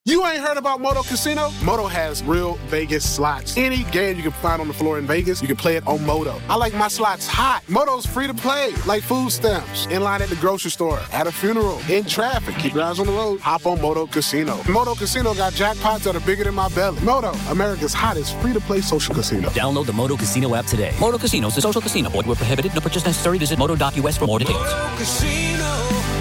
You ain't heard about Moto Casino? Moto has real Vegas slots. Any game you can find on the floor in Vegas, you can play it on Moto. I like my slots hot. Moto's free to play, like food stamps, in line at the grocery store, at a funeral, in traffic. Keep your eyes on the road. Hop on Moto Casino. Moto Casino got jackpots that are bigger than my belly. Moto, America's hottest free-to-play social casino. Download the Moto Casino app today. Moto Casino is a social casino. Void where prohibited. No purchase necessary. Visit moto.us for more details. Moto Casino,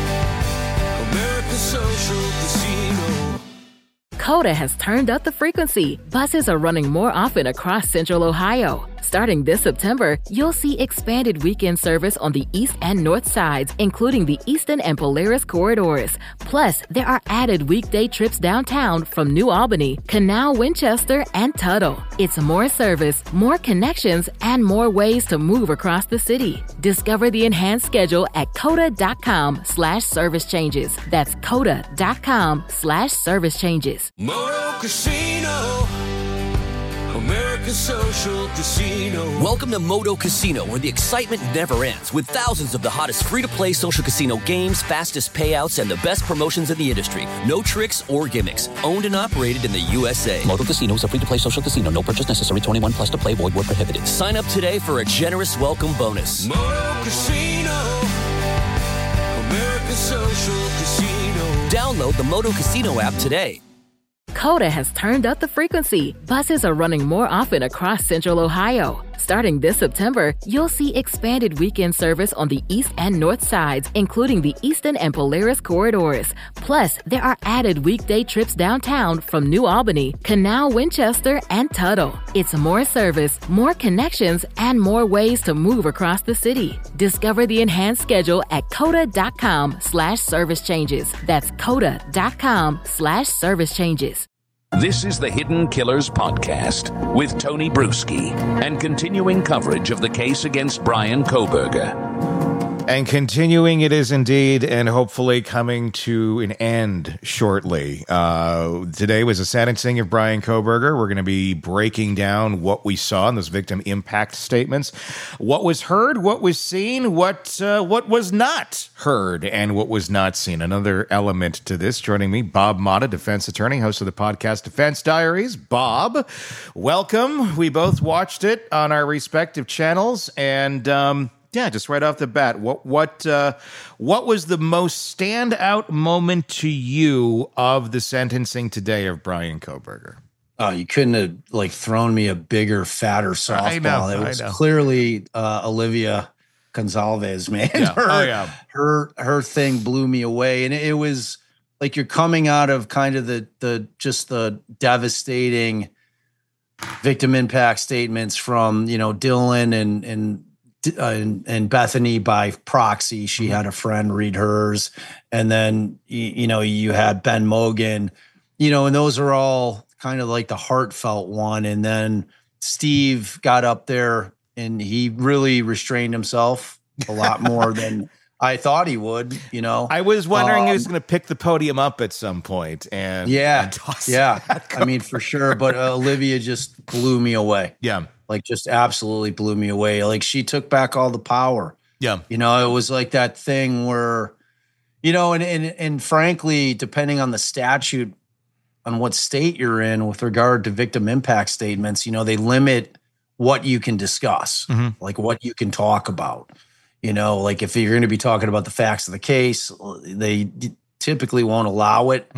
America's social casino. Coda has turned up the frequency. Buses are running more often across Central Ohio. Starting this September, you'll see expanded weekend service on the east and north sides, including the Eastern and Polaris corridors. Plus, there are added weekday trips downtown from New Albany, Canal, Winchester, and Tuttle. It's more service, more connections, and more ways to move across the city. Discover the enhanced schedule at coda.com/service changes. That's coda.com/service changes. Moto Casino, America's social casino. Welcome to Moto Casino, where the excitement never ends, with thousands of the hottest free-to-play social casino games, fastest payouts, and the best promotions in the industry. No tricks or gimmicks. Owned and operated in the USA. Moto Casino is a free-to-play social casino. No purchase necessary. 21 plus to play. Void where prohibited. Sign up today for a generous welcome bonus. Moto Casino, America's social casino. Download the Moto Casino app today. Coda has turned up the frequency. Buses are running more often across Central Ohio. Starting this September, you'll see expanded weekend service on the east and north sides, including the Eastern and Polaris corridors. Plus, there are added weekday trips downtown from New Albany, Canal, Winchester, and Tuttle. It's more service, more connections, and more ways to move across the city. Discover the enhanced schedule at coda.com/service changes. That's coda.com/service changes. This is the Hidden Killers Podcast with Tony Bruschi and continuing coverage of the case against Bryan Kohberger. And continuing it is indeed, and hopefully coming to an end shortly. Today was the sentencing of Bryan Kohberger. We're going to be breaking down what we saw in those victim impact statements, what was heard, what was seen, what was not heard, and what was not seen. Another element to this. Joining me, Bob Motta, defense attorney, host of the podcast Defense Diaries. Bob, welcome. We both watched it on our respective channels, and yeah, just right off the bat, what was the most standout moment to you of the sentencing today of Bryan Kohberger? Oh, you couldn't have thrown me a bigger, fatter softball. It was clearly Olivia Gonzalez, man. Yeah. Her thing blew me away, and it was like you're coming out of kind of the devastating victim impact statements from Dylan and Bethany by proxy. She had a friend read hers, and then you had Ben Mogan, and those are all kind of like the heartfelt one. And then Steve got up there and he really restrained himself a lot more than I thought he would. I was wondering he was going to pick the podium up at some point, and toss it. I mean, for sure. But Olivia just blew me away. Yeah. Just absolutely blew me away. She took back all the power. Yeah. It was like that thing where, and frankly, depending on the statute, on what state you're in with regard to victim impact statements, they limit what you can discuss, what you can talk about. If you're going to be talking about the facts of the case, they typically won't allow it.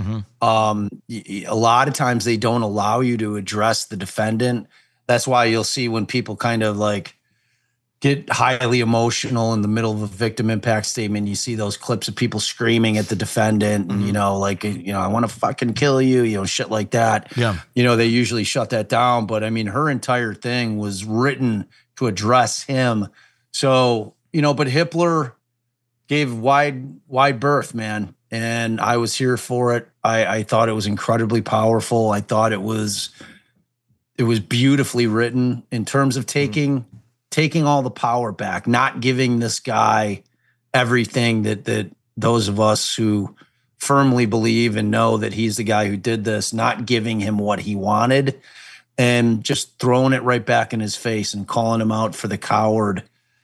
A lot of times they don't allow you to address the defendant. That's why you'll see when people kind of get highly emotional in the middle of a victim impact statement, you see those clips of people screaming at the defendant and, I want to fucking kill you, shit like that. Yeah. They usually shut that down. But I mean, her entire thing was written to address him. So, but Hippler gave wide berth, man. And I was here for it. I thought it was incredibly powerful. I thought it was beautifully written in terms of taking all the power back, not giving this guy everything that those of us who firmly believe and know that he's the guy who did this, not giving him what he wanted and just throwing it right back in his face and calling him out for the coward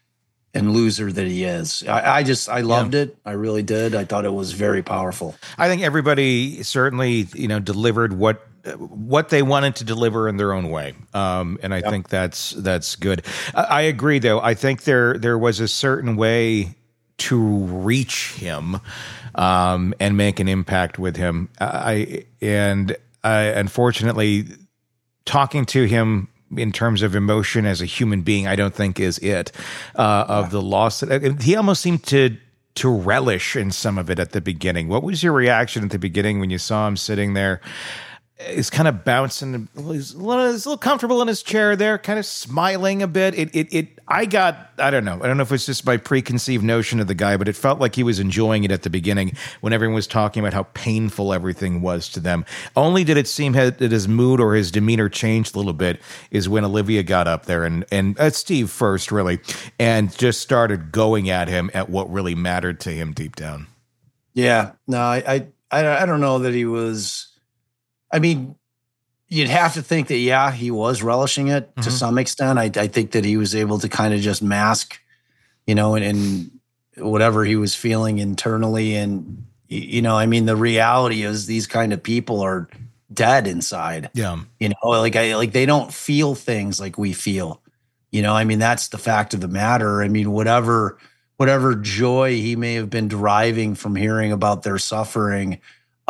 and loser that he is. I loved it. I really did. I thought it was very powerful. I think everybody certainly, delivered what they wanted to deliver in their own way. And I think that's good. I agree though. I think there was a certain way to reach him, and make an impact with him. I unfortunately, talking to him in terms of emotion as a human being, I don't think is it, of the loss. He almost seemed to relish in some of it at the beginning. What was your reaction at the beginning when you saw him sitting there? He's kind of bouncing. He's a little comfortable in his chair there, kind of smiling a bit. I don't know. I don't know if it's just my preconceived notion of the guy, but it felt like he was enjoying it at the beginning when everyone was talking about how painful everything was to them. Only did it seem that his mood or his demeanor changed a little bit is when Olivia got up there and Steve first, really, and just started going at him at what really mattered to him deep down. Yeah. No, I don't know that he was. I mean, you'd have to think that, he was relishing it to some extent. I think that he was able to kind of just mask, and whatever he was feeling internally. And, I mean, the reality is these kind of people are dead inside. Yeah. Like they don't feel things like we feel. I mean, that's the fact of the matter. I mean, whatever joy he may have been deriving from hearing about their suffering,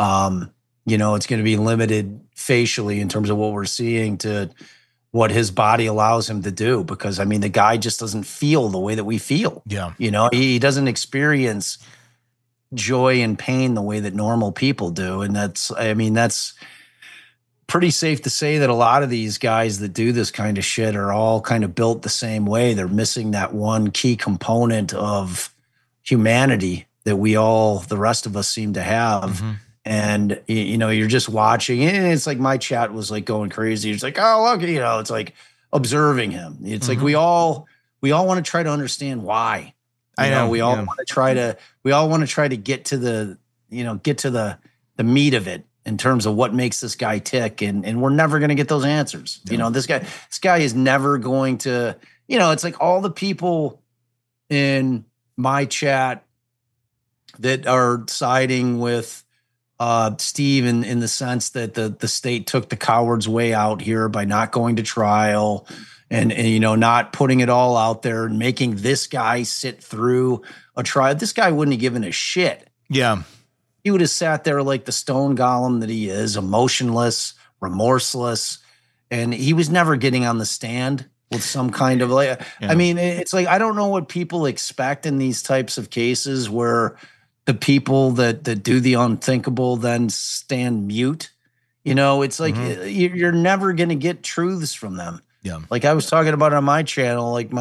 it's going to be limited facially in terms of what we're seeing to what his body allows him to do. Because, I mean, the guy just doesn't feel the way that we feel. Yeah. He doesn't experience joy and pain the way that normal people do. And that's pretty safe to say that a lot of these guys that do this kind of shit are all kind of built the same way. They're missing that one key component of humanity that the rest of us seem to have. Mm-hmm. And, you're just watching, and it's like my chat was like going crazy. It's like, oh, look, it's like observing him. It's like we all want to try to understand why. We all want to try to get to the meat of it in terms of what makes this guy tick. And we're never going to get those answers. Yeah. This guy is never going to, it's like all the people in my chat that are siding with Steve in the sense that the state took the coward's way out here by not going to trial and not putting it all out there and making this guy sit through a trial. This guy wouldn't have given a shit. Yeah. He would have sat there like the stone golem that he is, emotionless, remorseless, and he was never getting on the stand with some kind of like, I mean, it's like, I don't know what people expect in these types of cases where the people that do the unthinkable then stand mute. It's like you're never going to get truths from them. Yeah. Like I was talking about on my channel, like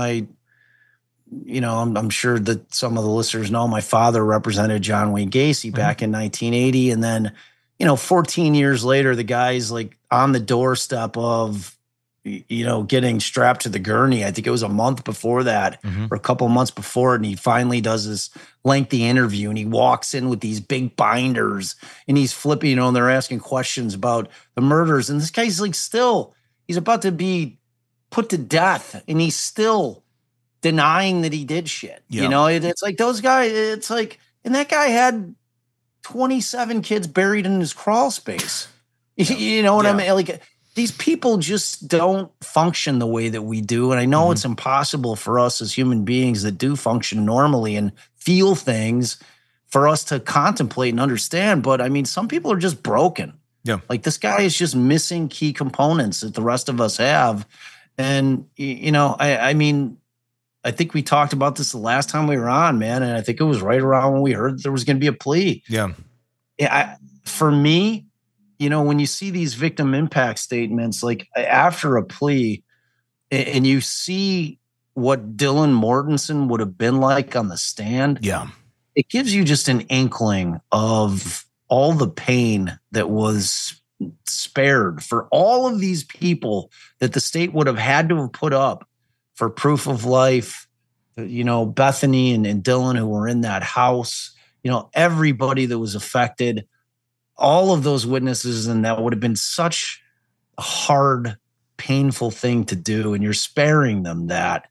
I'm sure that some of the listeners know my father represented John Wayne Gacy back in 1980. And then, 14 years later, the guy's like on the doorstep of, getting strapped to the gurney. I think it was a month before that or a couple of months before. And he finally does this lengthy interview and he walks in with these big binders and he's flipping, and they're asking questions about the murders. And this guy's like, he's about to be put to death and he's still denying that he did shit. Yeah. It's like those guys, it's like, and that guy had 27 kids buried in his crawl space. Yeah. You know what I mean? Like, these people just don't function the way that we do. And I know it's impossible for us as human beings that do function normally and feel things for us to contemplate and understand. But I mean, some people are just broken. Yeah. Like this guy is just missing key components that the rest of us have. And, I mean, I think we talked about this the last time we were on, man. And I think it was right around when we heard there was going to be a plea. Yeah. For me, when you see these victim impact statements, like after a plea and you see what Dylan Mortensen would have been like on the stand. Yeah. It gives you just an inkling of all the pain that was spared for all of these people that the state would have had to have put up for proof of life. Bethany and Dylan who were in that house, everybody that was affected, all of those witnesses, and that would have been such a hard, painful thing to do. And you're sparing them that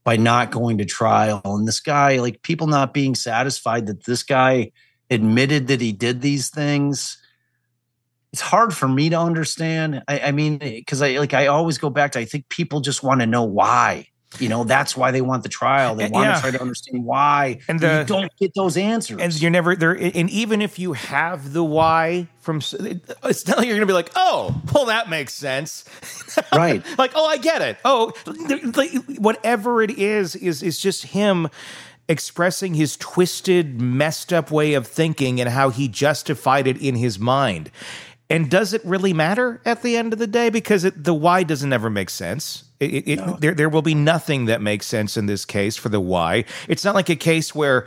by not going to trial. And this guy, like people not being satisfied that this guy admitted that he did these things. It's hard for me to understand. I mean, because I always go back to, I think people just want to know why. That's why they want the trial. They want to try to understand why. And you don't get those answers. And you're never there. And even if you have the why it's not like you're going to be like, oh, well, that makes sense. Right. Like, oh, I get it. Oh, whatever it is just him expressing his twisted, messed up way of thinking and how he justified it in his mind. And does it really matter at the end of the day? Because the why doesn't ever make sense. No. There will be nothing that makes sense in this case for the why. It's not like a case where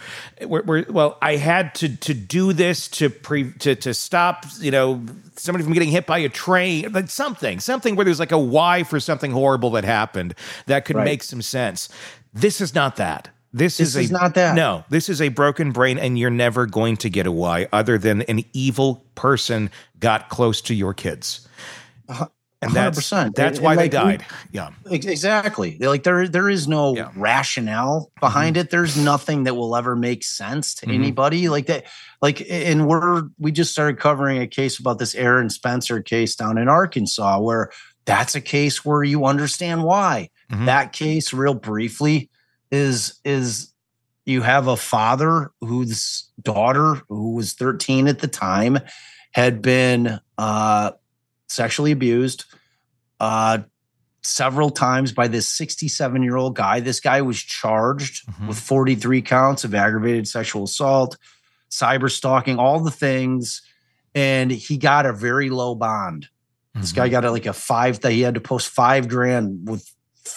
I had to do this to stop somebody from getting hit by a train, but something where there's like a why for something horrible that happened that could make some sense. This is not that. This is not that. No, this is a broken brain, and you're never going to get a why other than an evil person got close to your kids. And 100%. That's why they died. Yeah, exactly. Like there is no rationale behind it. There's nothing that will ever make sense to anybody like that. Like, and we just started covering a case about this Aaron Spencer case down in Arkansas, where that's a case where you understand why. That case, real briefly, is you have a father whose daughter, who was 13 at the time, had been sexually abused several times by this 67-year-old guy. This guy was charged with 43 counts of aggravated sexual assault, cyber stalking, all the things, and he got a very low bond. This guy got he had to post $5,000 with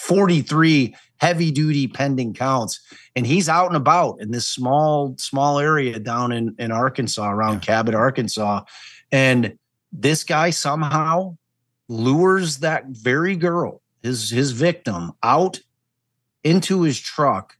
43 heavy duty pending counts. And he's out and about in this small area down in Arkansas, around Cabot, Arkansas. And this guy somehow lures that very girl, his victim, out into his truck.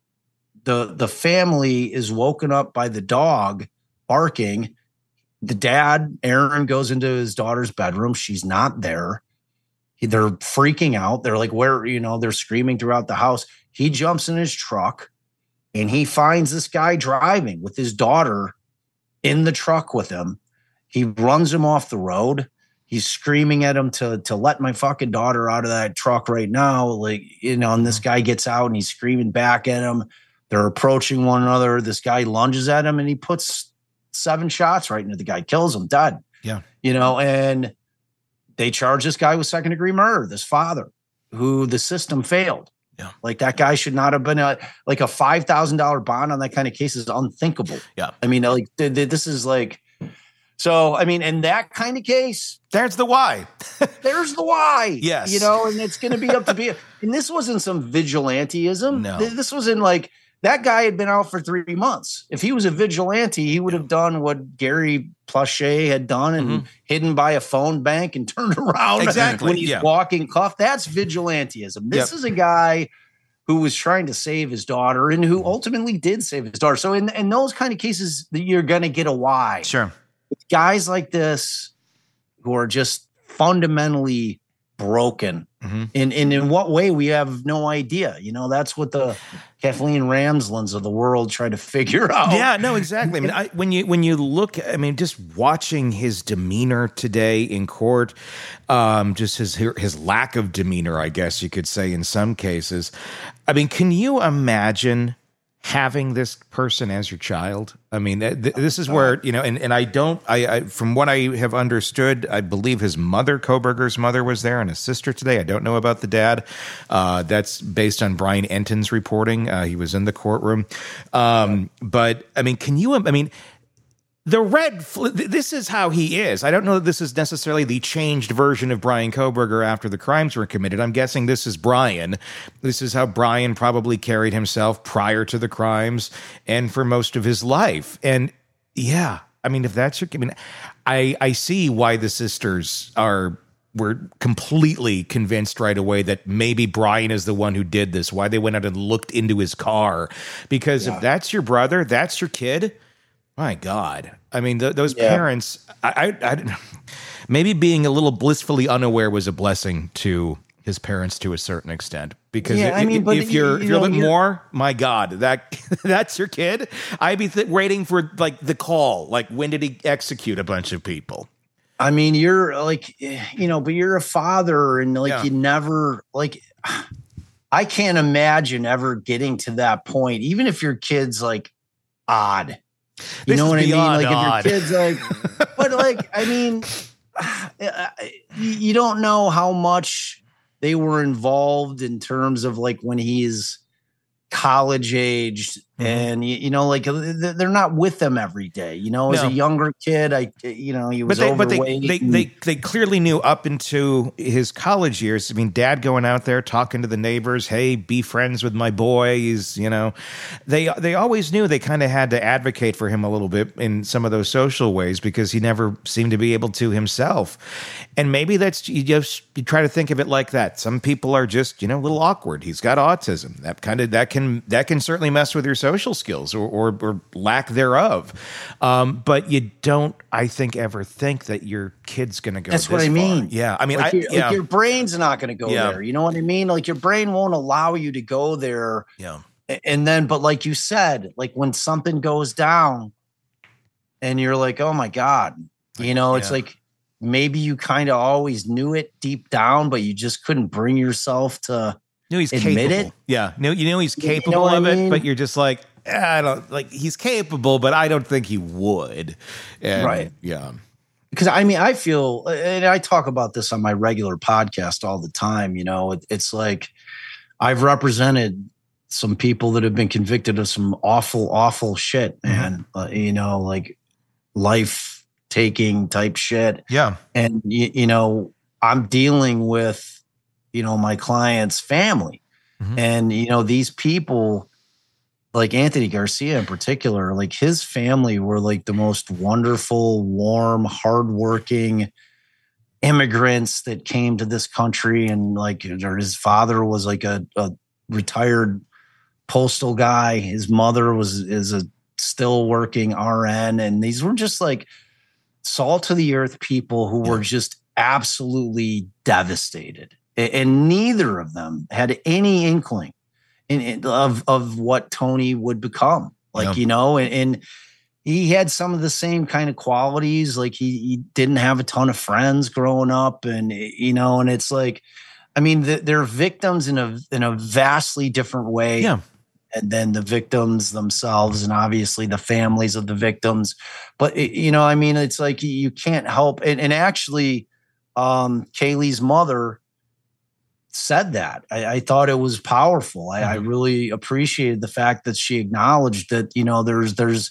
The family is woken up by the dog barking. The dad, Aaron, goes into his daughter's bedroom. She's not there. They're freaking out. They're like, where, they're screaming throughout the house. He jumps in his truck and he finds this guy driving with his daughter in the truck with him. He runs him off the road. He's screaming at him to let my fucking daughter out of that truck right now. And this guy gets out and he's screaming back at him. They're approaching one another. This guy lunges at him and he puts 7 shots right into the guy, kills him, dead. Yeah. And they charge this guy with second-degree murder, this father, who the system failed. Yeah. Like, that guy should not have been a $5,000 bond on that kind of case is unthinkable. Yeah. I mean, this is like, so, I mean, in that kind of case, there's the why. There's the why. Yes. And it's going to be up to be. And this wasn't some vigilanteism. No. This wasn't like, that guy had been out for 3 months. If he was a vigilante, he would have done what Gary Plache had done and hidden by a phone bank and turned around when he's walking cuffed. That's vigilanteism. This is a guy who was trying to save his daughter and who ultimately did save his daughter. So in those kind of cases, you're going to get a why. Sure. With guys like this who are just fundamentally broken. In what way, we have no idea. That's what the Kathleen Ramslands of the world try to figure out. Yeah, no, exactly. I mean, when you look, just watching his demeanor today in court, just his lack of demeanor, I guess you could say in some cases. I mean, can you imagine having this person as your child? I mean, this is where, and I from what I have understood, I believe his mother, Kohberger's mother, was there, and his sister today. I don't know about the dad. That's based on Brian Enton's reporting. He was in the courtroom. But I mean, this is how he is. I don't know that this is necessarily the changed version of Brian Kohberger after the crimes were committed. I'm guessing this is Brian. This is how Brian probably carried himself prior to the crimes and for most of his life. And yeah, I mean, if that's your, I see why the sisters were completely convinced right away that maybe Brian is the one who did this, why they went out and looked into his car. Because if that's your brother, that's your kid, my God. I mean, those parents, I maybe being a little blissfully unaware was a blessing to his parents to a certain extent, because Yeah, I mean, but if you're you a little bit know, more, my God, that's your kid. I'd be waiting for like the call, like when did he execute a bunch of people? I mean, you're like, but you're a father, and like you never like. I can't imagine ever getting to that point, even if your kid's like odd. You know what I mean? Like odd. if your kid's like, but like, I mean, you don't know how much they were involved in terms of like when he's college aged, and like they're not with them every day. As a younger kid, he was overweight. They clearly knew up into his college years. I mean, dad going out there talking to the neighbors, hey, be friends with my boy. He's, they always knew they kind of had to advocate for him a little bit in some of those social ways, because he never seemed to be able to himself. And maybe that's, you try to think of it like that. Some people are just, a little awkward. He's got autism. That can certainly mess with your social skills or lack thereof. But you don't, I think, ever think that your kid's going to go. That's what I mean. Far. Yeah. I mean, like your brain's not going to go there. You know what I mean? Like your brain won't allow you to go there. Yeah. And then, but like you said, like when something goes down and you're like, oh my God, it's like, maybe you kind of always knew it deep down, but you just couldn't bring yourself to he's admit capable. it. Yeah. He's capable of it, but you're just like, I don't like, he's capable, but I don't think he would. And, right. Yeah. Because I mean, I feel, and I talk about this on my regular podcast all the time, it's like I've represented some people that have been convicted of some awful, awful shit, man. Like life taking type shit. Yeah. And, I'm dealing with, my client's family. And, these people, like Anthony Garcia in particular, like his family were like the most wonderful, warm, hardworking immigrants that came to this country. And like his father was like a retired postal guy. His mother is a still working RN. And these were just like salt of the earth people who were just absolutely devastated. And neither of them had any inkling of what Tony would become. Like, and he had some of the same kind of qualities. Like he didn't have a ton of friends growing up, and, and it's like, I mean, they're victims in a vastly different way. Yeah. And then the victims themselves, and obviously the families of the victims. But, I mean, it's like you can't help. And actually, Kaylee's mother said that. I thought it was powerful. I really appreciated the fact that she acknowledged that, there's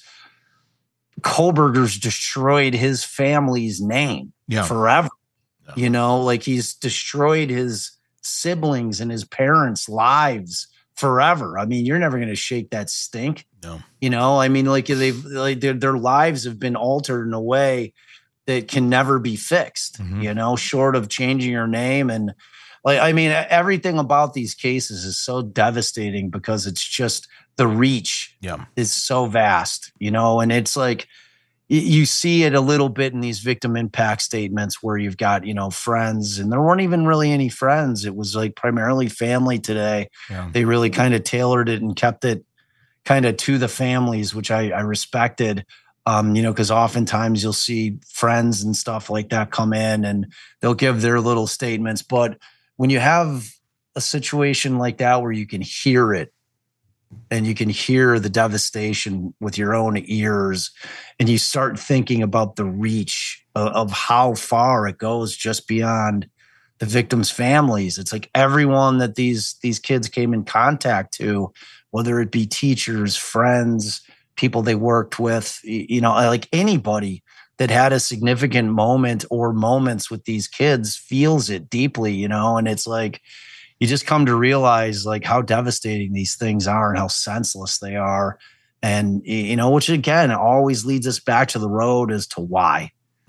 Kohberger's destroyed his family's name forever. Yeah. Like he's destroyed his siblings and his parents' lives forever. I mean, you're never going to shake that stink. No. I mean, like their lives have been altered in a way that can never be fixed, short of changing your name. And like, I mean, everything about these cases is so devastating because it's just the reach is so vast, and it's like, you see it a little bit in these victim impact statements where you've got, friends, and there weren't even really any friends. It was like primarily family today. Yeah. They really kind of tailored it and kept it kind of to the families, which I respected, because oftentimes you'll see friends and stuff like that come in and they'll give their little statements. But when you have a situation like that where you can hear it, and you can hear the devastation with your own ears, and you start thinking about the reach of how far it goes just beyond the victims' families. It's like everyone that these kids came in contact to, whether it be teachers, friends, people they worked with, like anybody that had a significant moment or moments with these kids feels it deeply, and it's like, you just come to realize like how devastating these things are and how senseless they are. And, which again, always leads us back to the road as to why,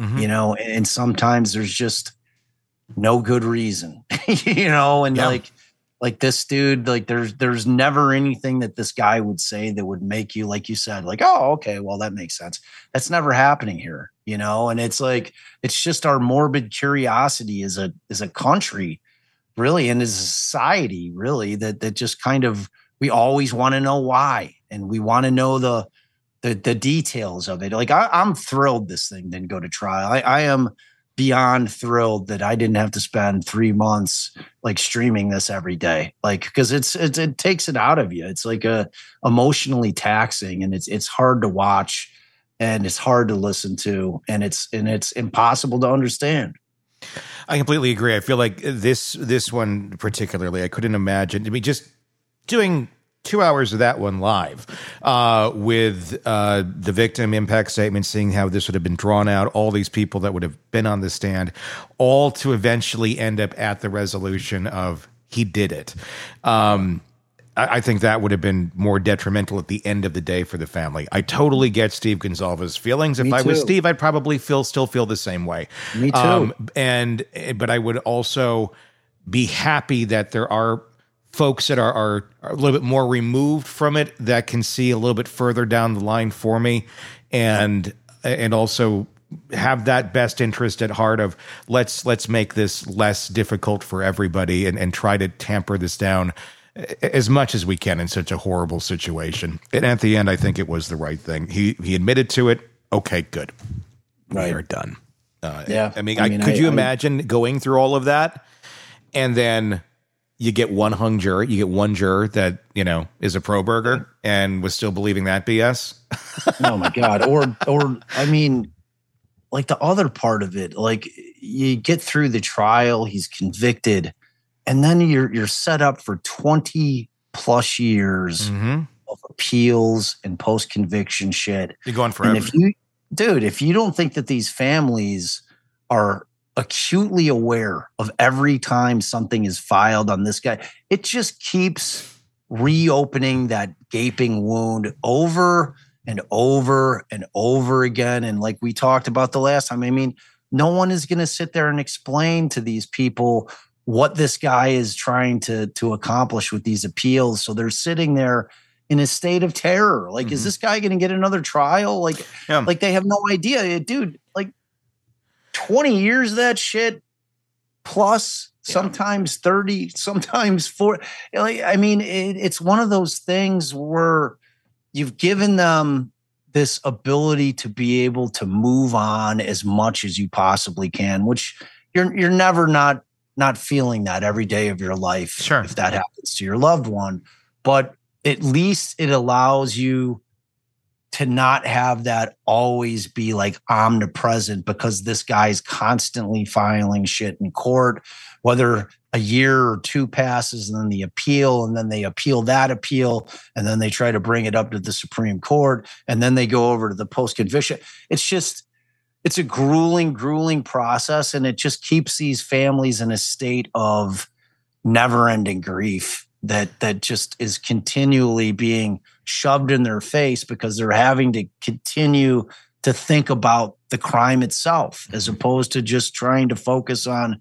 and sometimes there's just no good reason, and like this dude, like there's never anything that this guy would say that would make you, like you said, like, oh, okay, well, that makes sense. That's never happening here, and it's like, it's just our morbid curiosity as a country really in a society, really, that just kind of, we always want to know why, and we want to know the details of it. Like I'm thrilled this thing didn't go to trial. I am beyond thrilled that I didn't have to spend 3 months like streaming this every day. Like, because it takes it out of you. It's like emotionally taxing, and it's hard to watch, and it's hard to listen to, and it's impossible to understand. I completely agree. I feel like this one particularly, I couldn't imagine. I mean, just doing 2 hours of that one live with the victim impact statement, seeing how this would have been drawn out, all these people that would have been on the stand, all to eventually end up at the resolution of he did it. I think that would have been more detrimental at the end of the day for the family. I totally get Steve Gonsalves' feelings. If I was Steve, I'd probably still feel the same way. Me too. But I would also be happy that there are folks that are a little bit more removed from it that can see a little bit further down the line for me, and also have that best interest at heart of let's make this less difficult for everybody and try to tamper this down as much as we can in such a horrible situation. And at the end, I think it was the right thing. He admitted to it. Okay, good. Right. We are done. Yeah. I mean, could you imagine going through all of that, and then you get one hung jury, you get one juror that, is a pro-burger and was still believing that BS? Oh my God. Or I mean, like the other part of it, like you get through the trial, he's convicted, and then you're set up for 20 plus years of appeals and post-conviction shit. You're going forever. And if you don't think that these families are acutely aware of every time something is filed on this guy, it just keeps reopening that gaping wound over and over and over again. And like we talked about the last time, I mean, no one is going to sit there and explain to these people what this guy is trying to accomplish with these appeals. So they're sitting there in a state of terror. Like, is this guy going to get another trial? Like they have no idea. Dude, like 20 years of that shit plus, sometimes 30, sometimes 40. Like, I mean, it's one of those things where you've given them this ability to be able to move on as much as you possibly can, which you're never not feeling that every day of your life. Sure. If that happens to your loved one, but at least it allows you to not have that always be like omnipresent, because this guy's constantly filing shit in court, whether a year or two passes and then the appeal, and then they appeal that appeal, and then they try to bring it up to the Supreme Court, and then they go over to the post-conviction. It's a grueling process, and it just keeps these families in a state of never-ending grief that just is continually being shoved in their face, because they're having to continue to think about the crime itself, as opposed to just trying to focus on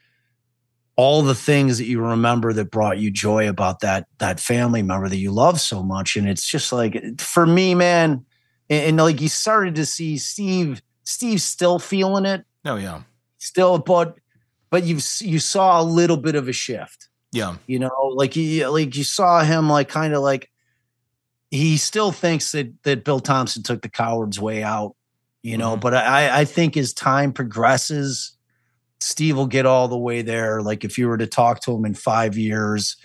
all the things that you remember that brought you joy about that family member that you love so much. And it's just like, for me, man, and like you started to see Steve's still feeling it. Oh yeah. Still, but you saw a little bit of a shift. Yeah. Like you saw him like kind of like he still thinks that Bill Thompson took the coward's way out, but I think as time progresses, Steve will get all the way there. Like if you were to talk to him in 5 years,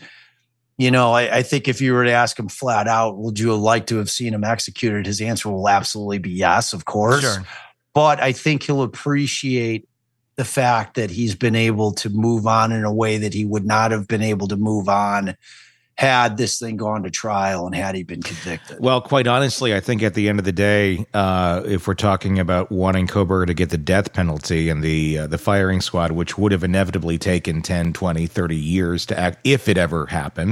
I think if you were to ask him flat out, would you like to have seen him executed? His answer will absolutely be yes, of course. Sure. But I think he'll appreciate the fact that he's been able to move on in a way that he would not have been able to move on had this thing gone to trial and had he been convicted. Well, quite honestly, I think at the end of the day, if we're talking about wanting Kohberger to get the death penalty and the firing squad, which would have inevitably taken 10, 20, 30 years to act if it ever happened,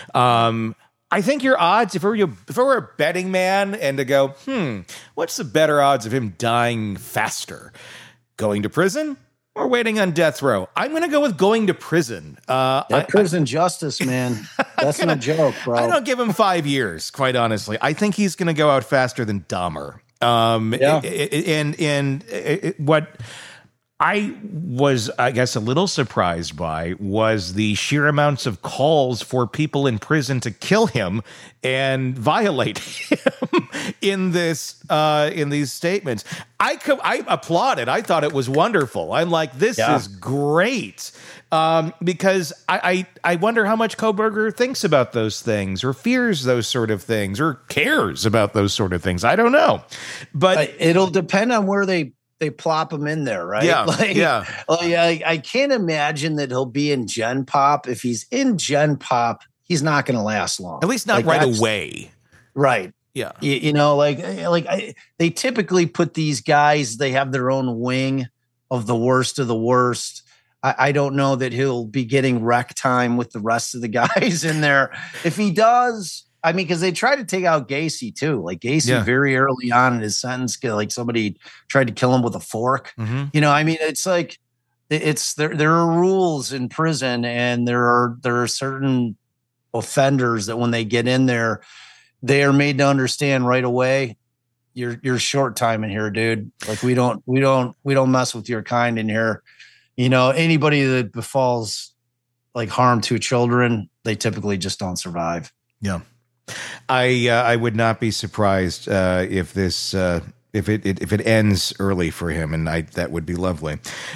I think your odds, if it were a betting man and to go, what's the better odds of him dying faster? Going to prison or waiting on death row? I'm going to go with going to prison. Prison justice, man. That's no joke, bro. I don't give him 5 years, quite honestly. I think he's going to go out faster than Dahmer. What I was, I guess, a little surprised by was the sheer amounts of calls for people in prison to kill him and violate him in these statements. I applauded. I thought it was wonderful. I'm like, this is great. Because I wonder how much Kohberger thinks about those things or fears those sort of things or cares about those sort of things. I don't know. But it'll depend on where they plop him in there, right? Yeah, I can't imagine that he'll be in Gen Pop. If he's in Gen Pop, he's not going to last long. At least not right away. Right. Yeah. They typically put these guys, they have their own wing of the worst of the worst. I don't know that he'll be getting rec time with the rest of the guys in there. If he does, I mean, because they tried to take out Gacy too. Like Gacy very early on in his sentence, like somebody tried to kill him with a fork. Mm-hmm. I mean, it's like there are rules in prison, and there are certain offenders that when they get in there, they are made to understand right away. You're short time in here, dude. Like we don't mess with your kind in here. Anybody that befalls like harm to children, they typically just don't survive. Yeah. I would not be surprised if this if it ends early for him, and that would be lovely.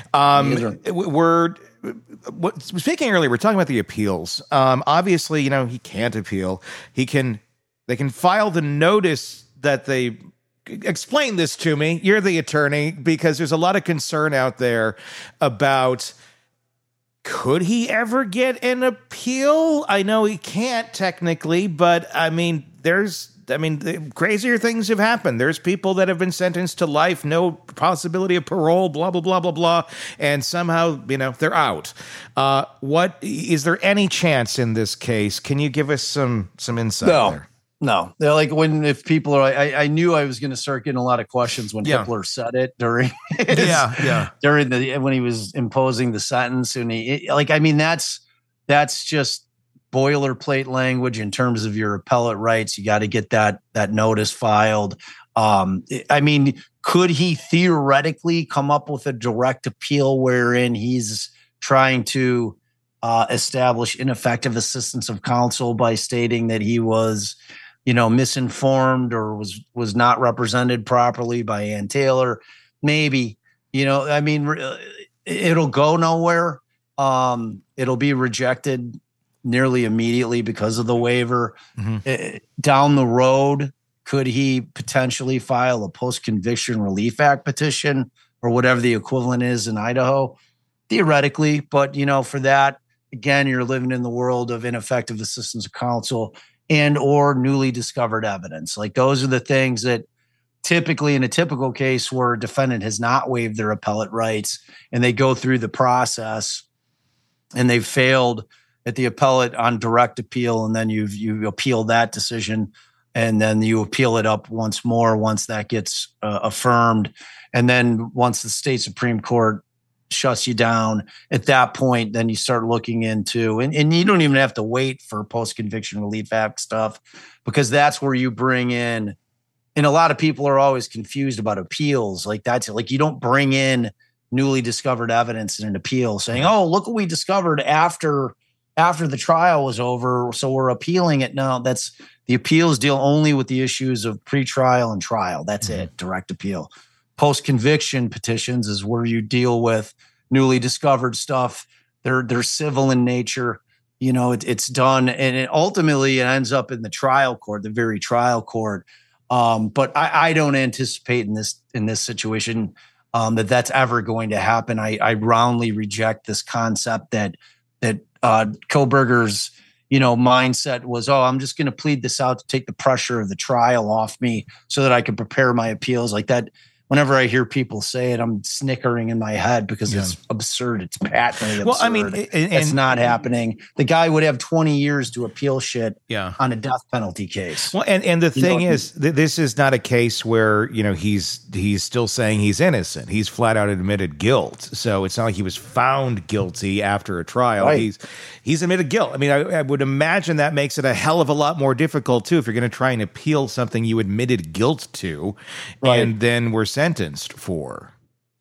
Speaking earlier, we're talking about the appeals. Obviously, he can't appeal. They can file the notice that they explain this to me. You're the attorney, because there's a lot of concern out there about, could he ever get an appeal? I know he can't technically, but crazier things have happened. There's people that have been sentenced to life, no possibility of parole, blah, blah, blah, blah, blah. And somehow, they're out. Is there any chance in this case? Can you give us some insight there? No, they're like if people are, I knew I was going to start getting a lot of questions when Hitler said it during, when he was imposing the sentence. And that's just boilerplate language in terms of your appellate rights. You got to get that notice filed. Could he theoretically come up with a direct appeal wherein he's trying to establish ineffective assistance of counsel by stating that he was misinformed or was not represented properly by Ann Taylor? Maybe, it'll go nowhere. It'll be rejected nearly immediately because of the waiver. Mm-hmm. Down the road, could he potentially file a Post-Conviction Relief Act petition or whatever the equivalent is in Idaho? Theoretically, but for that, again, you're living in the world of ineffective assistance of counsel and or newly discovered evidence. Like those are the things that typically in a typical case where a defendant has not waived their appellate rights and they go through the process and they've failed at the appellate on direct appeal, and then you appeal that decision, and then you appeal it up once more once that gets affirmed. And then once the state Supreme Court shuts you down, at that point, then you start looking into, and you don't even have to wait for Post-Conviction Relief Act stuff, because that's where you bring in, and a lot of people are always confused about appeals. Like that's like, you don't bring in newly discovered evidence in an appeal saying, oh, look what we discovered after the trial was over, so we're appealing it. No, that's the appeals deal only with the issues of pretrial and trial. That's it, direct appeal. Post-conviction petitions is where you deal with newly discovered stuff. They're civil in nature. It's done, and it ultimately ends up in the trial court, the very trial court. But I don't anticipate in this situation that's ever going to happen. I roundly reject this concept that Kohberger's mindset was, I'm just going to plead this out to take the pressure of the trial off me so that I can prepare my appeals. Like that, whenever I hear people say it, I'm snickering in my head because it's absurd. It's patently absurd. Well, I mean, it's not happening. The guy would have 20 years to appeal shit on a death penalty case. Well, and the thing is, this is not a case where, he's still saying he's innocent. He's flat out admitted guilt. So it's not like he was found guilty after a trial. Right. He's admitted guilt. I mean, I would imagine that makes it a hell of a lot more difficult too, if you're going to try and appeal something you admitted guilt to, and then we're sentenced for.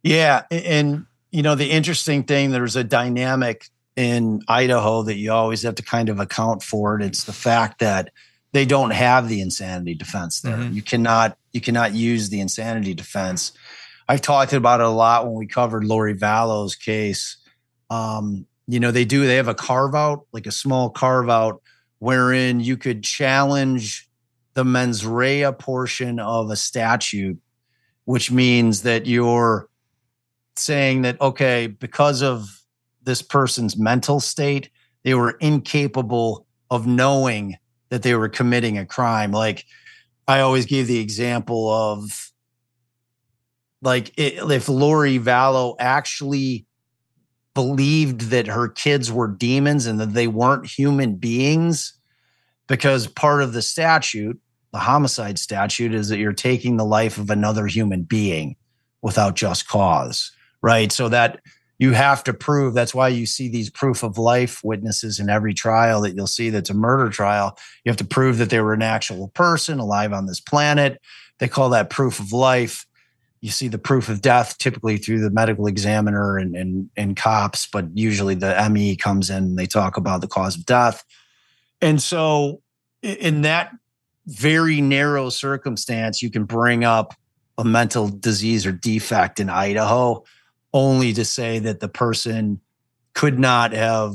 Yeah. And, the interesting thing, there's a dynamic in Idaho that you always have to kind of account for. And it's the fact that they don't have the insanity defense there. Mm-hmm. You cannot use the insanity defense. I've talked about it a lot when we covered Lori Vallow's case. They have a carve out, like a small carve out, wherein you could challenge the mens rea portion of a statute, which means that you're saying that, okay, because of this person's mental state, they were incapable of knowing that they were committing a crime. Like, I always give the example of, like, if Lori Vallow actually believed that her kids were demons and that they weren't human beings, because part of the statute, the homicide statute, is that you're taking the life of another human being without just cause, right? So that you have to prove. That's why you see these proof of life witnesses in every trial that you'll see that's a murder trial. You have to prove that they were an actual person alive on this planet. They call that proof of life. You see the proof of death typically through the medical examiner and cops, but usually the ME comes in and they talk about the cause of death. And so in that very narrow circumstance, you can bring up a mental disease or defect in Idaho only to say that the person could not have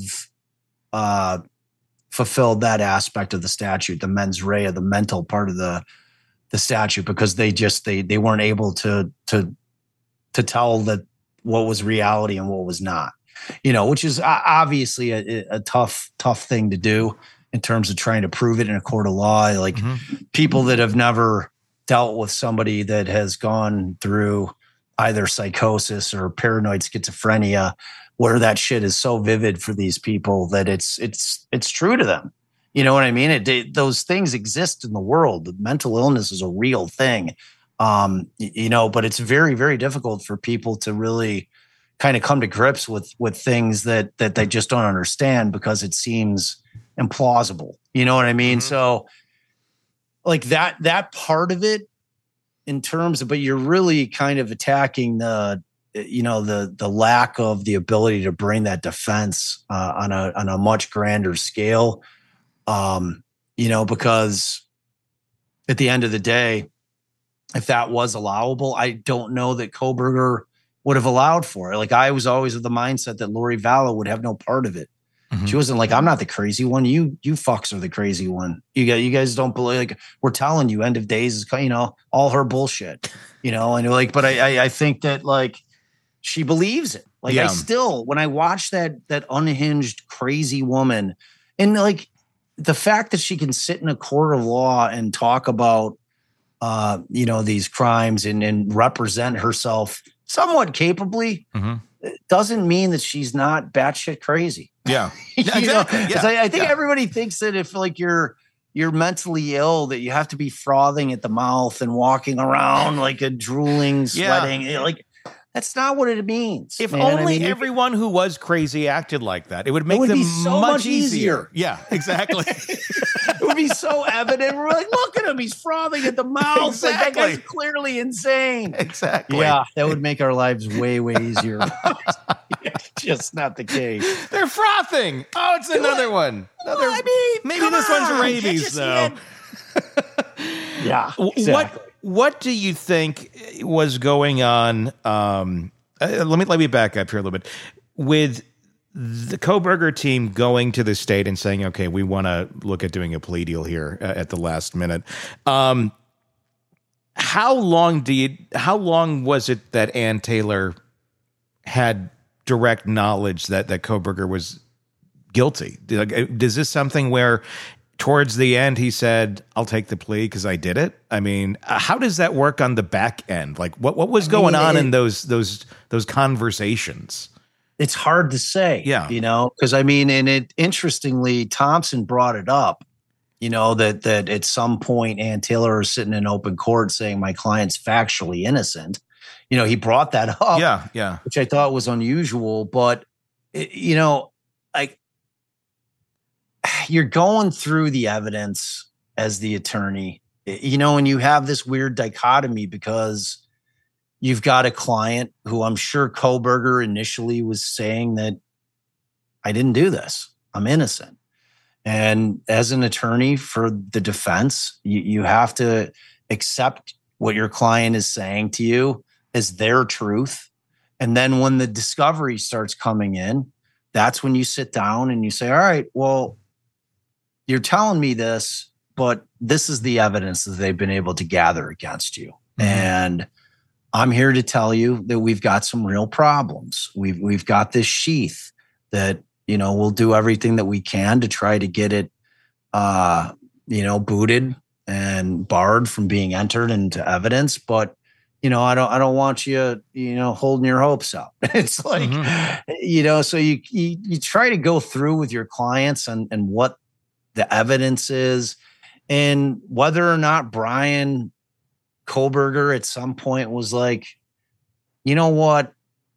fulfilled that aspect of the statute, the mens rea, the mental part of the statute, because they weren't able to tell that what was reality and what was not, which is obviously a tough thing to do in terms of trying to prove it in a court of law. Like, people that have never dealt with somebody that has gone through either psychosis or paranoid schizophrenia, where that shit is so vivid for these people that it's true to them. You know what I mean? Those things exist in the world. The mental illness is a real thing, but it's very, very difficult for people to really kind of come to grips with things that they just don't understand because it seems implausible. You know what I mean? Mm-hmm. So, like, that part of it, in terms of, but you're really kind of attacking the lack of the ability to bring that defense on a much grander scale. Because at the end of the day, if that was allowable, I don't know that Kohberger would have allowed for it. Like, I was always of the mindset that Lori Vallow would have no part of it. Mm-hmm. She wasn't like, I'm not the crazy one. You fucks are the crazy one. You guys don't believe, like, we're telling you, End of Days is, all her bullshit, and like, but I think that, like, she believes it. Like, yeah. I still, when I watch that unhinged, crazy woman, and like the fact that she can sit in a court of law and talk about, these crimes and represent herself somewhat capably, doesn't mean that she's not batshit crazy. Yeah. Exactly. I think everybody thinks that if, like, you're mentally ill, that you have to be frothing at the mouth and walking around like a drooling, sweating. Yeah. Like, that's not what it means. If only everyone who was crazy acted like that, it would make them so much easier. Yeah, exactly. It would be so evident. We're like, look at him. He's frothing at the mouth. Exactly. Like, that guy's clearly insane. Exactly. Yeah, that would make our lives way, way easier. Just not the case. They're frothing. Oh, it's another one. Maybe this one's rabies, though. Yeah, exactly. What do you think was going on? Let me back up here a little bit. With the Kohberger team going to the state and saying, okay, we want to look at doing a plea deal here at the last minute. How long was it that Ann Taylor had direct knowledge that Kohberger was guilty? Is this something where towards the end he said, I'll take the plea because I did it? I mean, how does that work on the back end? Like, what was going on in those conversations? It's hard to say, because interestingly, Thompson brought it up, that at some point Ann Taylor was sitting in open court saying my client's factually innocent. He brought that up, which I thought was unusual, but you're going through the evidence as the attorney, and you have this weird dichotomy because you've got a client who I'm sure Kohberger initially was saying that I didn't do this. I'm innocent. And as an attorney for the defense, you have to accept what your client is saying to you as their truth. And then when the discovery starts coming in, that's when you sit down and you say, all right, well, you're telling me this, but this is the evidence that they've been able to gather against you. And I'm here to tell you that we've got some real problems. We've got this sheath that, we'll do everything that we can to try to get it, booted and barred from being entered into evidence. But, I don't want you, holding your hopes up. It's like, so you try to go through with your clients and what the evidence is, and whether or not Bryan Kohberger at some point was like, you know what,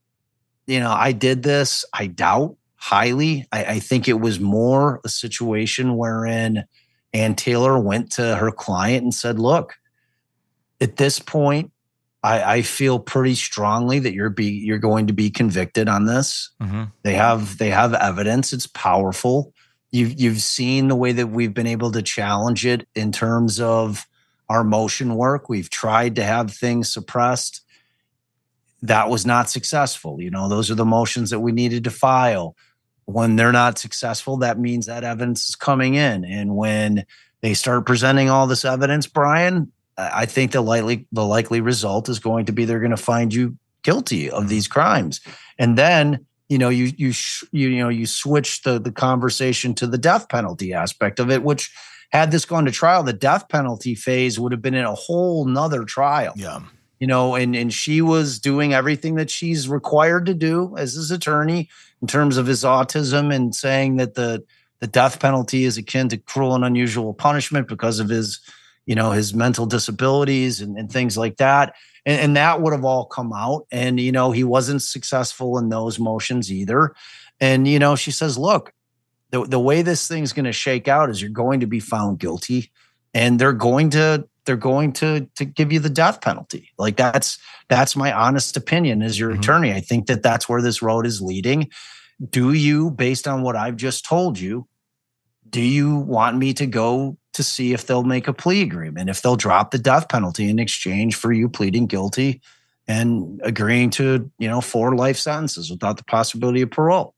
I did this. I doubt highly. I think it was more a situation wherein Ann Taylor went to her client and said, look, at this point, I feel pretty strongly that you're going to be convicted on this. They have evidence. It's powerful. You've seen the way that we've been able to challenge it in terms of our motion work. We've tried to have things suppressed. That was not successful. Those are the motions that we needed to file. When they're not successful, that means that evidence is coming in. And when they start presenting all this evidence, Brian, I think the likely result is going to be they're going to find you guilty of these crimes. And then, you switch the conversation to the death penalty aspect of it, which had this gone to trial, the death penalty phase would have been in a whole nother trial. Yeah. And she was doing everything that she's required to do as his attorney in terms of his autism, and saying that the death penalty is akin to cruel and unusual punishment because of his mental disabilities and things like that. And that would have all come out. And, he wasn't successful in those motions either. And, she says, look, the way this thing's going to shake out is you're going to be found guilty, and they're going to give you the death penalty. Like that's my honest opinion as your attorney. I think that that's where this road is leading. Do you, based on what I've just told you, do you want me to go to see if they'll make a plea agreement, if they'll drop the death penalty in exchange for you pleading guilty and agreeing to, 4 life sentences without the possibility of parole?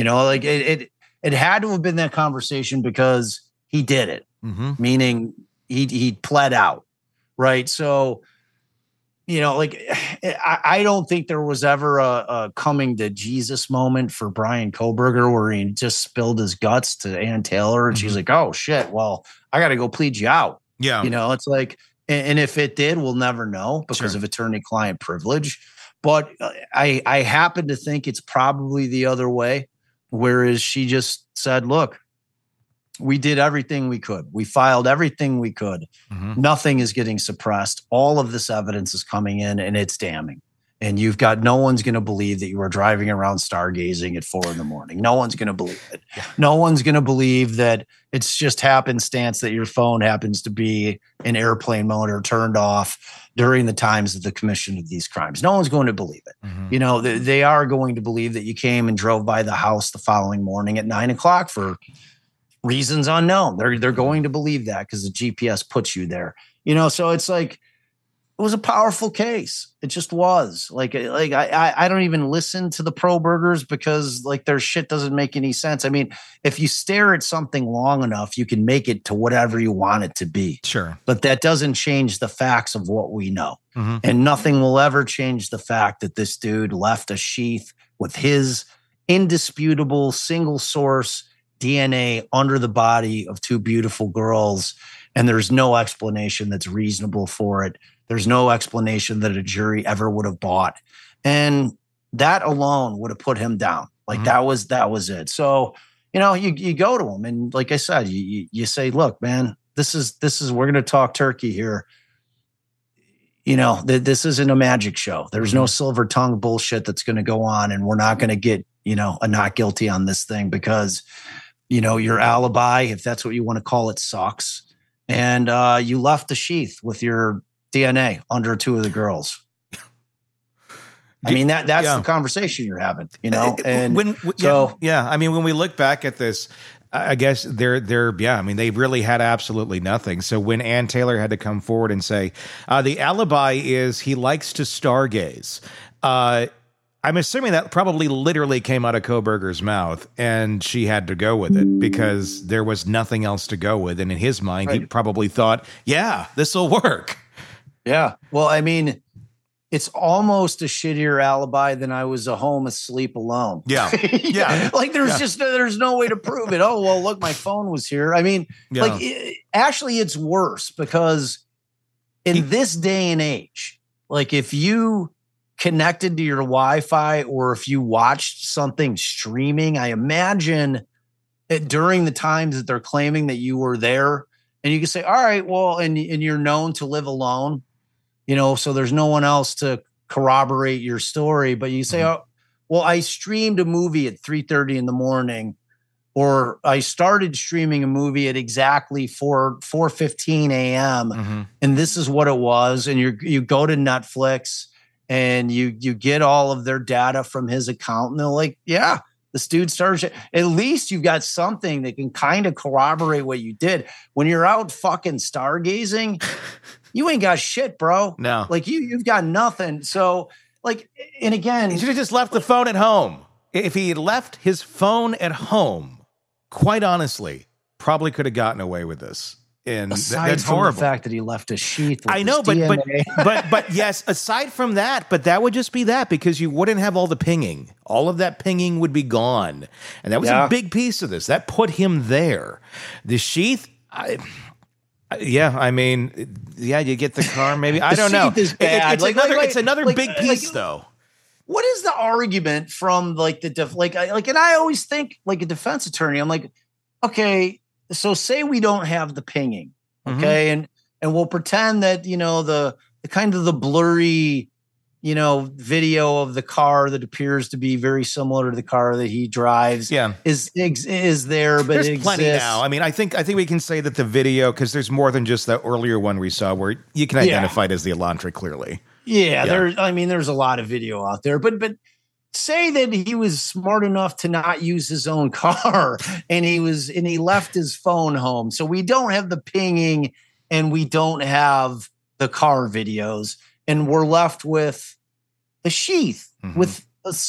It had to have been that conversation because he did it, meaning he pled out, right? So, I don't think there was ever a coming to Jesus moment for Bryan Kohberger where he just spilled his guts to Ann Taylor and she's like, oh shit, well, I got to go plead you out. Yeah. It's like, and if it did, we'll never know because of attorney-client privilege. But I happen to think it's probably the other way, whereas she just said, look, we did everything we could. We filed everything we could. Nothing is getting suppressed. All of this evidence is coming in, and it's damning. And you've got no one's going to believe that you were driving around stargazing at 4 a.m. No one's going to believe it. No one's going to believe that it's just happenstance that your phone happens to be in airplane mode or turned off during the times of the commission of these crimes. No one's going to believe it. They are going to believe that you came and drove by the house the following morning at 9 o'clock for reasons unknown. They're going to believe that because the GPS puts you there. So it's like, it was a powerful case. It just was. Like I don't even listen to the pro-burgers because their shit doesn't make any sense. I mean, if you stare at something long enough, you can make it to whatever you want it to be. Sure. But that doesn't change the facts of what we know. And nothing will ever change the fact that this dude left a sheath with his indisputable single source DNA under the body of 2 beautiful girls. And there's no explanation that's reasonable for it. There's no explanation that a jury ever would have bought. And that alone would have put him down. That was it. So, you go to him and like I said, you say, look, man, this is, we're going to talk turkey here. This isn't a magic show. There's no silver tongue bullshit that's going to go on. And we're not going to get, a not guilty on this thing because, your alibi, if that's what you want to call it, sucks. And you left the sheath with your DNA under 2 of the girls. I mean, that's the conversation you're having, you know? And I mean, when we look back at this, I guess I mean, they really had absolutely nothing. So when Ann Taylor had to come forward and say, the alibi is he likes to stargaze, I'm assuming that probably literally came out of Kohberger's mouth, and she had to go with it because there was nothing else to go with. And in his mind, he probably thought, yeah, this will work. Yeah. Well, I mean, it's almost a shittier alibi than I was home asleep alone. Yeah. Yeah. Like there's no way to prove it. Oh, well, look, my phone was here. I mean, actually it's worse because in this day and age, like if you connected to your Wi-Fi or if you watched something streaming, I imagine that during the times that they're claiming that you were there, and you can say, all right, well, and you're known to live alone, you know, so there's no one else to corroborate your story, but you say, oh, well, I streamed a movie at 3:30 in the morning, or I started streaming a movie at exactly 4:15 a.m. And this is what it was. And you go to Netflix and you get all of their data from his account, and they're like, yeah, this dude started. At least you've got something that can kind of corroborate what you did. When you're out fucking stargazing, you ain't got shit, bro. No. Like you've got nothing. So like, and again, he should have just left the phone at home. If he had left his phone at home, quite honestly, probably could have gotten away with this. And that's from horrible. The fact that he left a sheath. With I know, but yes, aside from that, but that would just be that, because you wouldn't have all the pinging. All of that pinging would be gone, and that was a big piece of this. That put him there. The sheath, I mean, you get the car. Maybe I don't know. Is bad. It's another big piece, though. What is the argument from like the and I always think like a defense attorney. I'm like, okay. So say we don't have the pinging, okay, and we'll pretend that, you know, the kind of the blurry, you know, video of the car that appears to be very similar to the car that he drives, is there, but there's plenty now. I mean, I think we can say that the video, because there's more than just the earlier one we saw where you can identify it as the Elantra clearly. There's a lot of video out there, but say that he was smart enough to not use his own car and he left his phone home. So we don't have the pinging and we don't have the car videos, and we're left with a sheath with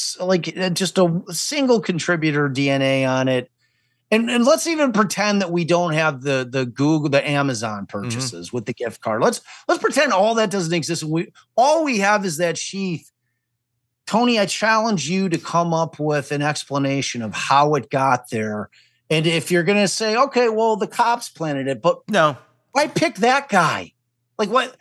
just a single contributor DNA on it. And let's even pretend that we don't have the Google, the Amazon purchases with the gift card. Let's pretend all that doesn't exist. And all we have is that sheath. Tony, I challenge you to come up with an explanation of how it got there. And if you're going to say, okay, well, the cops planted it, but no, why pick that guy? What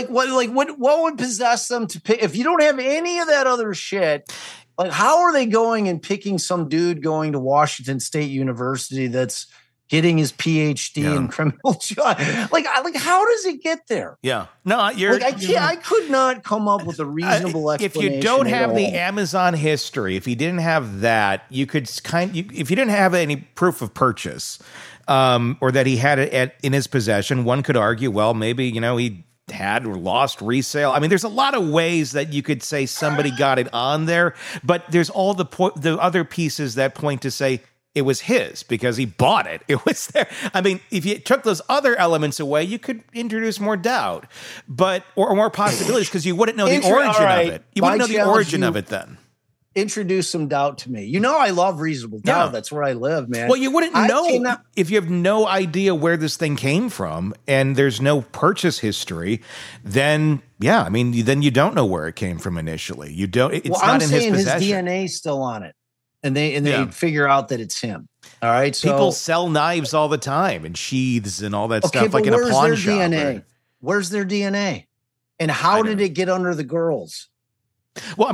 would possess them to pick? If you don't have any of that other shit, like how are they going and picking some dude going to Washington State University that's getting his PhD in criminal justice? Like, how does it get there? Yeah. No, I could not come up with a reasonable explanation. If you don't have the Amazon history, if you didn't have that, you could if you didn't have any proof of purchase, or that he had it in his possession, one could argue, well, maybe, you know, he had or lost resale. I mean, there's a lot of ways that you could say somebody got it on there, but there's all the other pieces that point to say it was his because he bought it. It was there. I mean, if you took those other elements away, you could introduce more doubt, or more possibilities, because you wouldn't know the origin of it. You wouldn't know the origin of it then. Introduce some doubt to me. You know, I love reasonable doubt. Yeah. That's where I live, man. Well, you wouldn't know if you have no idea where this thing came from and there's no purchase history. Then, then you don't know where it came from initially. You don't. It's not in his possession. His DNA's still on it. And they figure out that it's him. All right. So people sell knives all the time and sheaths and all that stuff, like in a pawn shop. DNA? Where's their DNA? And how did it get under the girls? Well,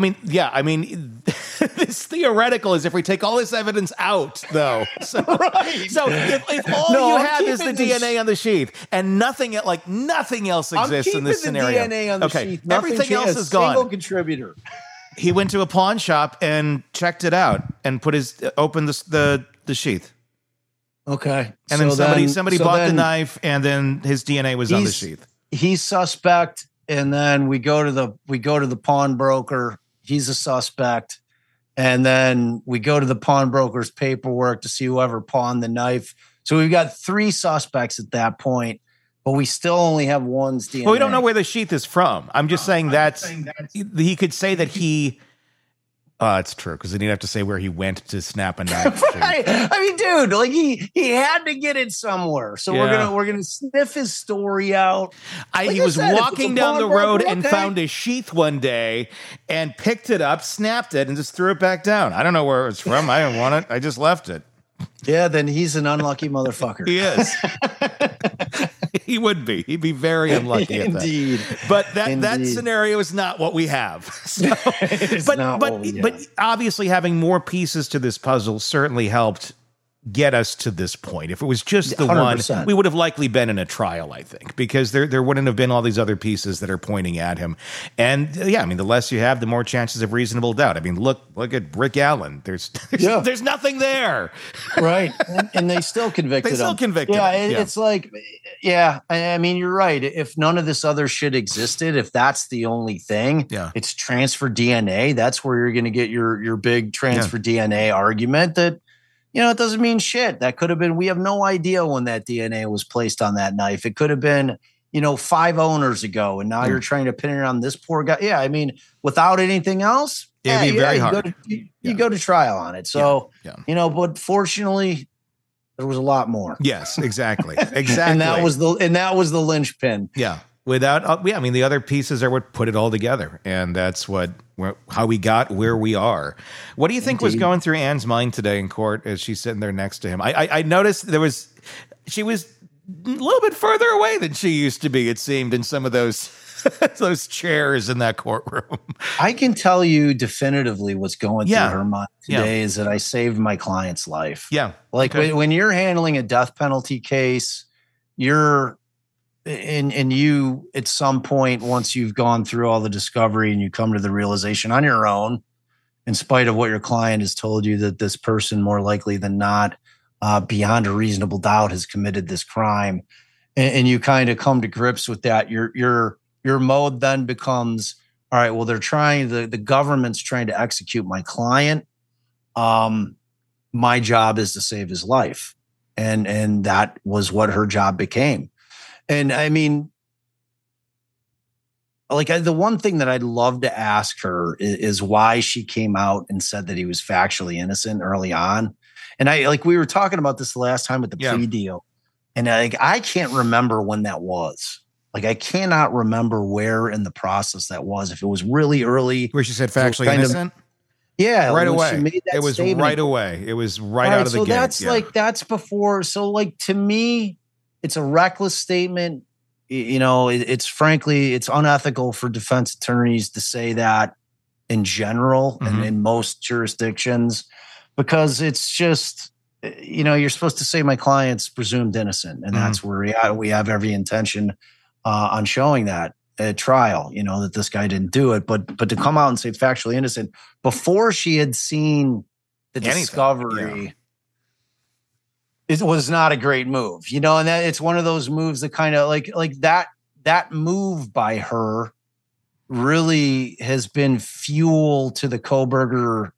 it's theoretical as if we take all this evidence out, though. So, so if all you have is the DNA on the sheath and nothing else exists in this scenario. The DNA on the sheath. Everything else is gone. Single contributor. He went to a pawn shop and checked it out and opened the sheath. Okay. And then somebody bought the knife, and then his DNA was on the sheath. He's suspect, and then we go to the pawnbroker, he's a suspect. And then we go to the pawnbroker's paperwork to see whoever pawned the knife. So we've got 3 suspects at that point, but we still only have one's DNA. Well, we don't know where the sheath is from. I'm just saying that he could say that he. It's true, because then you'd have to say where he went to snap a knife. Right. I mean, dude, like he had to get it somewhere. So we're gonna sniff his story out. He was walking down the road and found a sheath one day and picked it up, snapped it, and just threw it back down. I don't know where it's from. I didn't want it. I just left it. Yeah, then he's an unlucky motherfucker. He is. He would be. He'd be very unlucky at that. Indeed. But that scenario is not what we have. So, but obviously having more pieces to this puzzle certainly helped get us to this point. If it was just the 100%. One, we would have likely been in a trial, I think, because there wouldn't have been all these other pieces that are pointing at him. And I mean, the less you have, the more chances of reasonable doubt. I mean, look at Rick Allen. There's nothing there. Right. And they still convicted him. It's like, I mean, you're right. If none of this other shit existed, if that's the only thing, it's transfer DNA. That's where you're going to get your big transfer DNA argument that, it doesn't mean shit. That could have been, we have no idea when that DNA was placed on that knife. It could have been, 5 owners ago. And now you're trying to pin it on this poor guy. Yeah. I mean, without anything else, it'd be very hard. You go to trial on it. So, but fortunately there was a lot more. Yes, exactly. Exactly. and that was the linchpin. Yeah. Without, I mean, the other pieces are what put it all together, and that's how we got where we are. What do you think was going through Anne's mind today in court as she's sitting there next to him? I noticed she was a little bit further away than she used to be. It seemed in some of those chairs in that courtroom. I can tell you definitively what's going through her mind today is that I saved my client's life. Yeah, like when you're handling a death penalty case, you're. And you, at some point, once you've gone through all the discovery and you come to the realization on your own, in spite of what your client has told you, that this person more likely than not, beyond a reasonable doubt, has committed this crime, and you kind of come to grips with that, your mode then becomes, all right, well, the government's trying to execute my client. My job is to save his life, and that was what her job became. And I mean, the one thing that I'd love to ask her is why she came out and said that he was factually innocent early on. And we were talking about this the last time with the plea deal. And I can't remember when that was. I cannot remember where in the process that was. If it was really early. Where she said factually innocent? Right away. It was right away. It was right out of the gate. So that's before. So to me, it's a reckless statement. It's frankly, it's unethical for defense attorneys to say that in general and in most jurisdictions, because it's just, you're supposed to say my client's presumed innocent. And that's where we have every intention on showing that at trial, that this guy didn't do it. But to come out and say factually innocent before she had seen the discovery, it was not a great move, and that it's one of those moves that kind of like that move by her really has been fuel to the Kohberger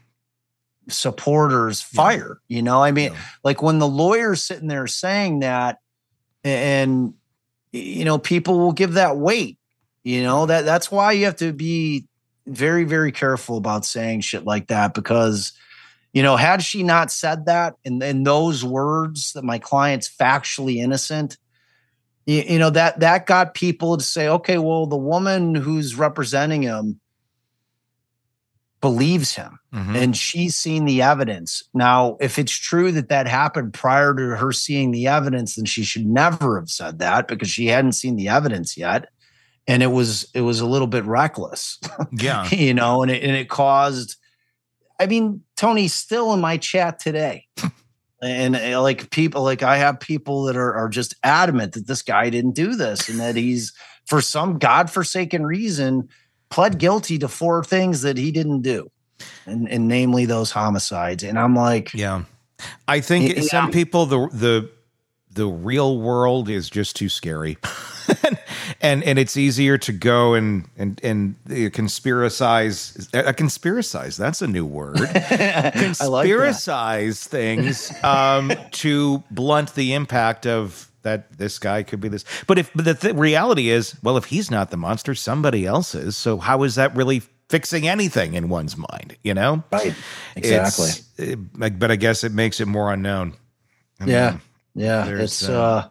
supporters' fire. I mean, when the lawyer's sitting there saying that, and people will give that weight. That's why you have to be very, very careful about saying shit like that, because had she not said that in those words, that my client's factually innocent, that got people to say, okay, well, the woman who's representing him believes him and she's seen the evidence. Now, if it's true that happened prior to her seeing the evidence, then she should never have said that, because she hadn't seen the evidence yet. And it was a little bit reckless. Yeah. And it caused, I mean, Tony's still in my chat today. And people, I have people that are just adamant that this guy didn't do this, and that he's, for some godforsaken reason, pled guilty to 4 things that he didn't do. And namely those homicides. And I'm like, I think some people, the real world is just too scary. And it's easier to go and conspiracize. That's a new word. Conspiracize things to blunt the impact of that. This guy could be this. But the reality is, well, if he's not the monster, somebody else is. So how is that really fixing anything in one's mind? You know, right? Exactly. But I guess it makes it more unknown. Yeah. It's.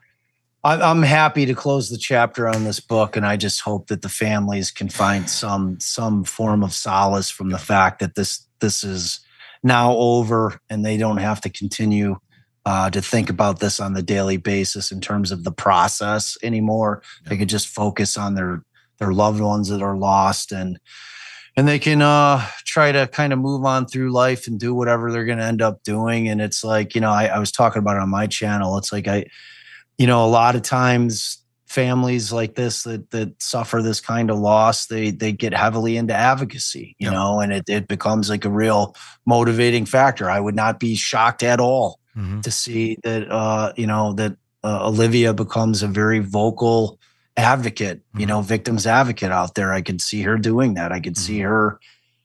I'm happy to close the chapter on this book, and I just hope that the families can find some form of solace from the fact that this is now over, and they don't have to continue to think about this on the daily basis in terms of the process anymore. Yeah. They could just focus on their loved ones that are lost, and they can try to kind of move on through life and do whatever they're going to end up doing. And it's like, I was talking about it on my channel. It's like a lot of times families like this that suffer this kind of loss, they get heavily into advocacy, you know, and it becomes like a real motivating factor. I would not be shocked at all to see that, that Olivia becomes a very vocal advocate, victims advocate out there. I could see her doing that. I could see her,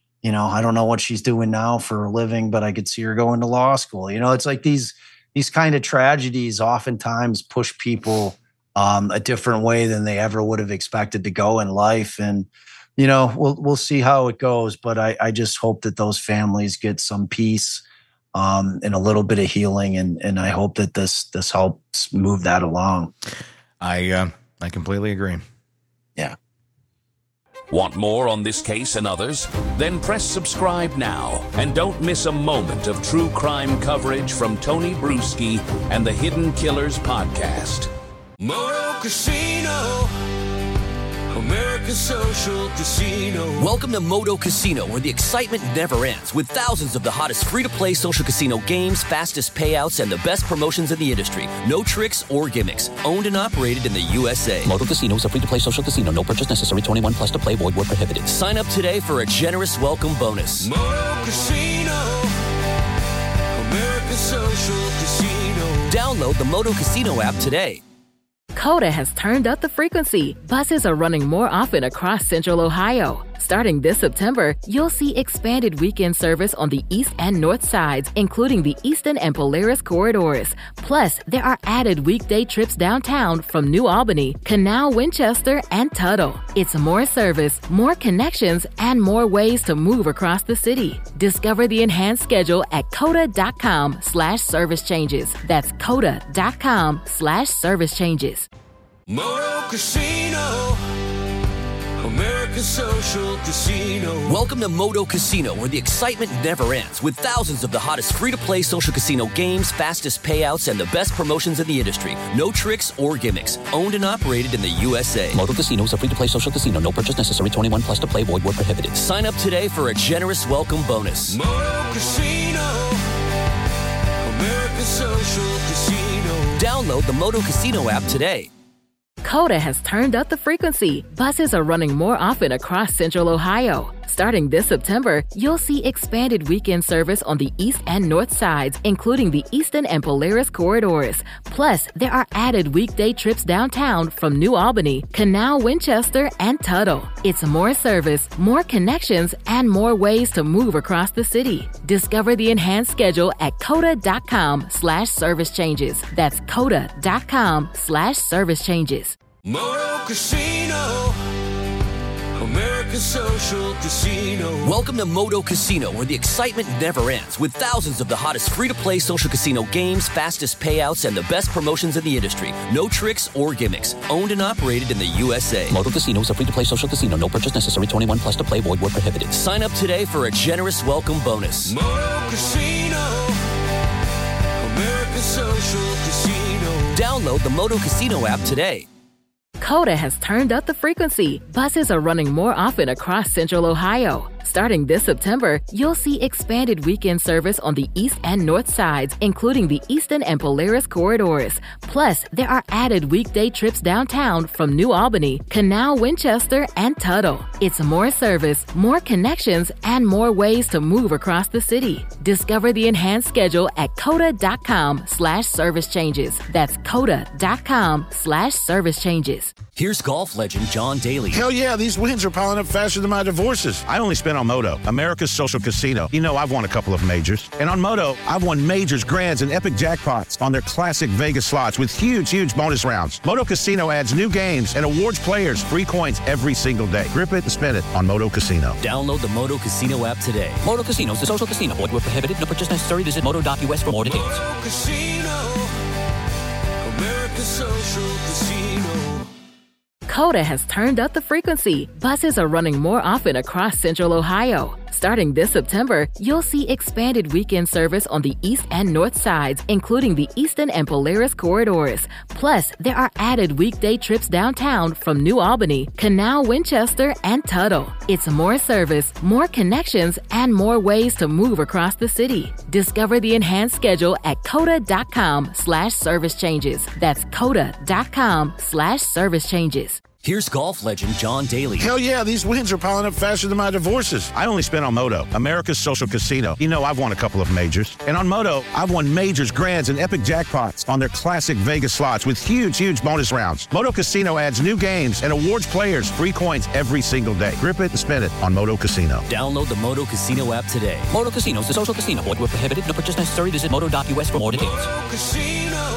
I don't know what she's doing now for a living, but I could see her going to law school. It's like these kind of tragedies oftentimes push people a different way than they ever would have expected to go in life. And, we'll see how it goes, but I just hope that those families get some peace and a little bit of healing. And I hope that this helps move that along. I completely agree. Yeah. Want more on this case and others? Then press subscribe now and don't miss a moment of true crime coverage from Tony Bruschi and the Hidden Killers podcast. Moto Casino, America's social casino. Welcome to Moto Casino, where the excitement never ends, with thousands of the hottest free-to-play social casino games, fastest payouts, and the best promotions in the industry. No tricks or gimmicks. Owned and operated in the USA. Moto Casino is a free-to-play social casino. No purchase necessary. 21 plus to play. Void where prohibited. Sign up today for a generous welcome bonus. Moto Casino, America's social casino. Download the Moto Casino app today. Coda has turned up the frequency. Buses are running more often across Central Ohio. Starting this September, you'll see expanded weekend service on the east and north sides, including the Eastern and Polaris corridors. Plus, there are added weekday trips downtown from New Albany, Canal, Winchester, and Tuttle. It's more service, more connections, and more ways to move across the city. Discover the enhanced schedule at coda.com/service changes. That's coda.com/service changes. Moto Casino, America's social casino. Welcome to Moto Casino, where the excitement never ends, with thousands of the hottest free-to-play social casino games, fastest payouts, and the best promotions in the industry. No tricks or gimmicks. Owned and operated in the USA. Moto Casino is a free-to-play social casino. No purchase necessary. 21 plus to play. Void where prohibited. Sign up today for a generous welcome bonus. Moto Casino, America's social casino. Download the Moto Casino app today. Coda has turned up the frequency. Buses are running more often across Central Ohio. Starting this September, you'll see expanded weekend service on the east and north sides, including the Eastern and Polaris corridors. Plus, there are added weekday trips downtown from New Albany, Canal, Winchester, and Tuttle. It's more service, more connections, and more ways to move across the city. Discover the enhanced schedule at coda.com/service changes. That's coda.com/service changes. Moto Casino, America's social casino. Welcome to Moto Casino, where the excitement never ends, with thousands of the hottest free-to-play social casino games, fastest payouts, and the best promotions in the industry. No tricks or gimmicks. Owned and operated in the USA. Moto Casino is a free-to-play social casino. No purchase necessary. 21 plus to play. Void where prohibited. Sign up today for a generous welcome bonus. Moto Casino, America's social casino. Download the Moto Casino app today. Coda has turned up the frequency. Buses are running more often across Central Ohio. Starting this September, you'll see expanded weekend service on the east and north sides, including the Eastern and Polaris corridors. Plus, there are added weekday trips downtown from New Albany, Canal, Winchester, and Tuttle. It's more service, more connections, and more ways to move across the city. Discover the enhanced schedule at coda.com/service changes. That's coda.com/service changes. Here's golf legend John Daly. Hell yeah, these wins are piling up faster than my divorces. I only spent on Moto, America's social casino. You know, I've won a couple of majors. And on Moto, I've won majors, grands, and epic jackpots on their classic Vegas slots with huge, huge bonus rounds. Moto Casino adds new games and awards players free coins every single day. Grip it and spin it on Moto Casino. Download the Moto Casino app today. Moto Casino is a social casino. Void where prohibited. No purchase necessary. Visit moto.us for more details. Moto Casino, America's social casino. Coda has turned up the frequency. Buses are running more often across Central Ohio. Starting this September, you'll see expanded weekend service on the east and north sides, including the Eastern and Polaris corridors. Plus, there are added weekday trips downtown from New Albany, Canal, Winchester, and Tuttle. It's more service, more connections, and more ways to move across the city. Discover the enhanced schedule at coda.com/service changes. That's coda.com/service changes. Here's golf legend John Daly. Hell yeah, these wins are piling up faster than my divorces. I only spent on Moto, America's social casino. You know, I've won a couple of majors. And on Moto, I've won majors, grands, and epic jackpots on their classic Vegas slots with huge, huge bonus rounds. Moto Casino adds new games and awards players free coins every single day. Grip it and spin it on Moto Casino. Download the Moto Casino app today. Moto Casino is a social casino. Void where prohibited. No purchase necessary. Visit moto.us for more details. Moto Casino,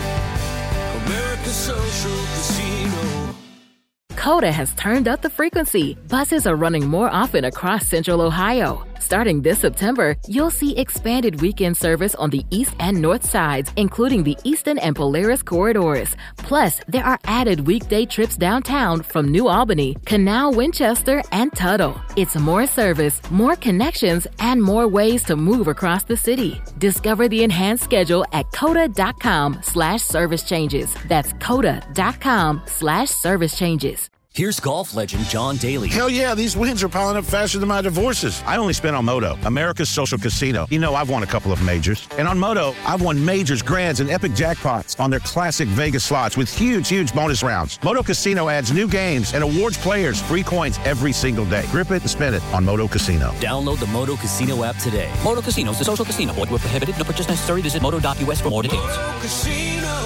America's social casino. Coda has turned up the frequency. Buses are running more often across Central Ohio. Starting this September, you'll see expanded weekend service on the east and north sides, including the Eastern and Polaris corridors. Plus, there are added weekday trips downtown from New Albany, Canal, Winchester, and Tuttle. It's more service, more connections, and more ways to move across the city. Discover the enhanced schedule at coda.com/service changes. That's coda.com/service changes. Here's golf legend John Daly. Hell yeah, these wins are piling up faster than my divorces. I only spent on Moto, America's social casino. You know, I've won a couple of majors. And on Moto, I've won majors, grands, and epic jackpots on their classic Vegas slots with huge, huge bonus rounds. Moto Casino adds new games and awards players free coins every single day. Grip it and spin it on Moto Casino. Download the Moto Casino app today. Moto Casino is a social casino. Void where prohibited. No purchase necessary. Visit moto.us for more details. Moto Casino,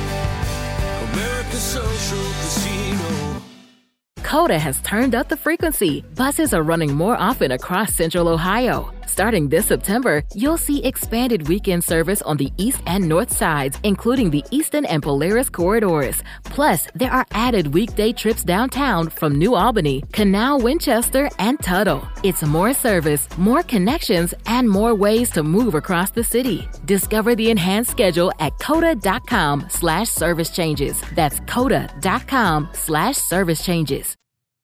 America's social casino. Coda has turned up the frequency. Buses are running more often across Central Ohio. Starting this September, you'll see expanded weekend service on the east and north sides, including the Eastern and Polaris corridors. Plus, there are added weekday trips downtown from New Albany, Canal, Winchester, and Tuttle. It's more service, more connections, and more ways to move across the city. Discover the enhanced schedule at coda.com/service changes. That's coda.com/service changes.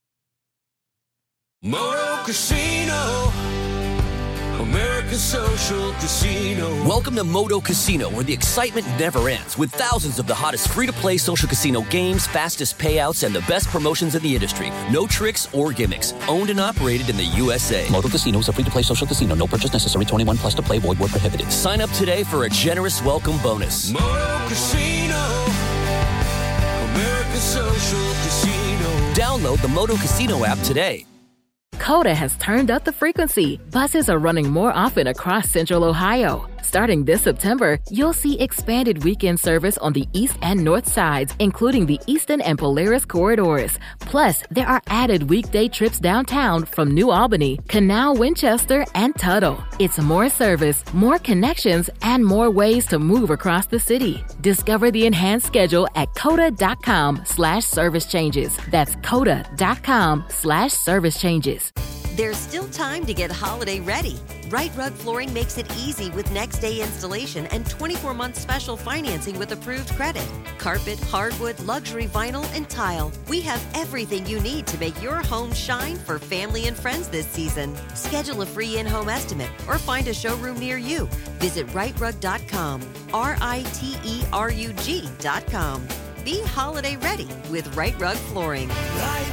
Moto Casino, America's social casino. Welcome to Moto Casino, where the excitement never ends, with thousands of the hottest free-to-play social casino games, fastest payouts, and the best promotions in the industry. No tricks or gimmicks. Owned and operated in the USA. Moto Casino is a free-to-play social casino. No purchase necessary. 21 plus to play. Void where prohibited. Sign up today for a generous welcome bonus. Moto Casino, America's social casino. Download the Moto Casino app today. Coda has turned up the frequency. Buses are running more often across Central Ohio. Starting this September, you'll see expanded weekend service on the east and north sides, including the Eastern and Polaris corridors. Plus, there are added weekday trips downtown from New Albany, Canal, Winchester, and Tuttle. It's more service, more connections, and more ways to move across the city. Discover the enhanced schedule at coda.com/service changes. That's coda.com/service changes. There's still time to get holiday ready. Right Rug Flooring makes it easy with next day installation and 24-month special financing with approved credit. Carpet, hardwood, luxury vinyl, and tile. We have everything you need to make your home shine for family and friends this season. Schedule a free in-home estimate or find a showroom near you. Visit rightrug.com, RITERUG.com. Be holiday ready with Right Rug Flooring. Right